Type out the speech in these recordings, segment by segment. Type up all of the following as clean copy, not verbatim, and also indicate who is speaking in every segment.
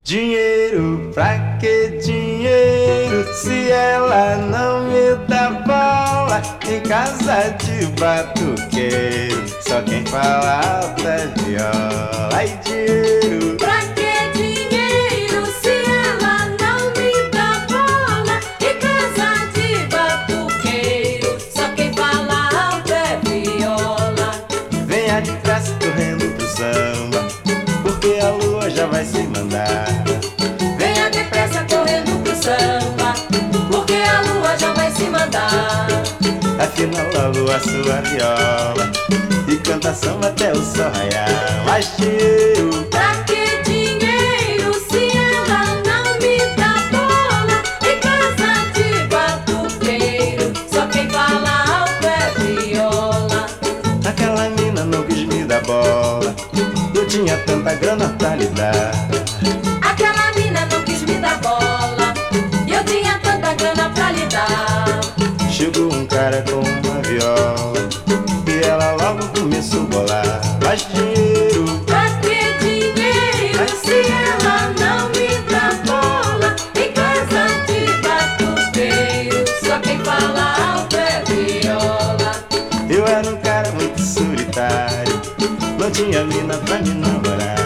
Speaker 1: Dinheiro, pra que dinheiro se ela não me dá bola? Em casa de batuqueiro, só quem fala alto é viola. Ai, dinheiro,
Speaker 2: pra que dinheiro se ela não me dá bola? Em casa de batuqueiro, só quem fala alto é viola.
Speaker 1: venha depressa correndo pro samba, porque a lua já vai se mandar.
Speaker 2: Venha depressa correndo pro samba, porque a lua já vai se mandar.
Speaker 1: Afinal a lua sua viola e canta samba até o sol raiar. Mas dinheiro,
Speaker 2: Pra que dinheiro se ela não me dá bola? Em casa de batuqueiro, só quem fala alto é viola.
Speaker 1: aquela mina não quis me dar bola, eu tinha tanta grana pra lhe dar.
Speaker 2: Aquela mina não quis me dar bola, e eu tinha tanta grana pra lhe dar.
Speaker 1: Chegou um cara com uma viola e ela logo começou a bolar. Mas dinheiro,
Speaker 2: Pra que dinheiro se ela não me dá bola? Em casa de batuqueiro, só quem fala alto é viola.
Speaker 1: eu era um cara muito solitário, não tinha mina pra me namorar.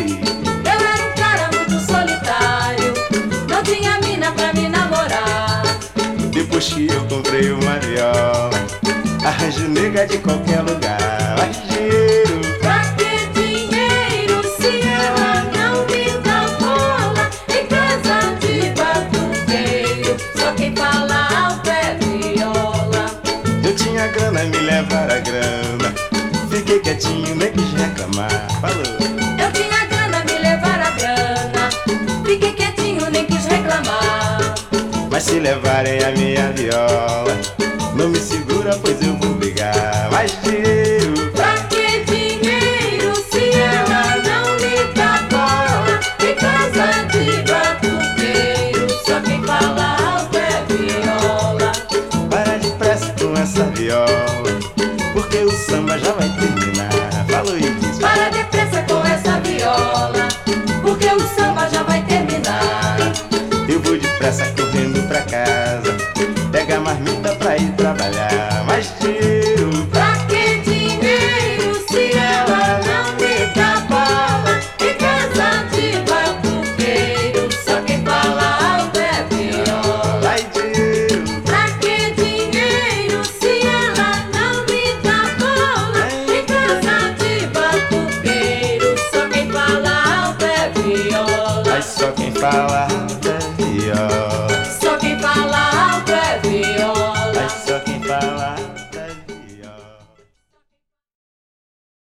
Speaker 2: Eu era um cara muito solitário, não tinha mina pra me namorar.
Speaker 1: Depois que eu comprei uma viola, arranjo nega de qualquer lugar. Mas dinheiro,
Speaker 2: Pra que dinheiro se ela não me dá bola? Em casa de batuqueiro, só quem fala alto é viola.
Speaker 1: eu tinha grana, me levaram a grana, fiquei quietinho, nem quis reclamar. Falou.
Speaker 2: Eu tinha grana, me levaram a grana, fiquei quietinho, nem quis reclamar.
Speaker 1: Mas se levarem a minha viola, não me segura, pois eu vou brigar. Mas dinheiro,
Speaker 2: Pra que dinheiro se ela não me dá bola? Em casa de batuqueiro, só quem fala alto é viola.
Speaker 1: para depressa com essa viola, porque o samba já vai terminar. Falou e disse.
Speaker 2: Para depressa com essa viola, porque o samba já vai terminar.
Speaker 1: Eu vou depressa correndo pra casa, pega a marmita pra ir trabalhar. Mas dinheiro,
Speaker 2: Pra que dinheiro se ela não me dá bola? Em casa de batuqueiro, só quem fala alto é viola.
Speaker 1: ai dinheiro,
Speaker 2: Pra que dinheiro se ela não me dá bola? Em casa de batuqueiro, só quem fala alto é viola.
Speaker 1: ai só quem fala é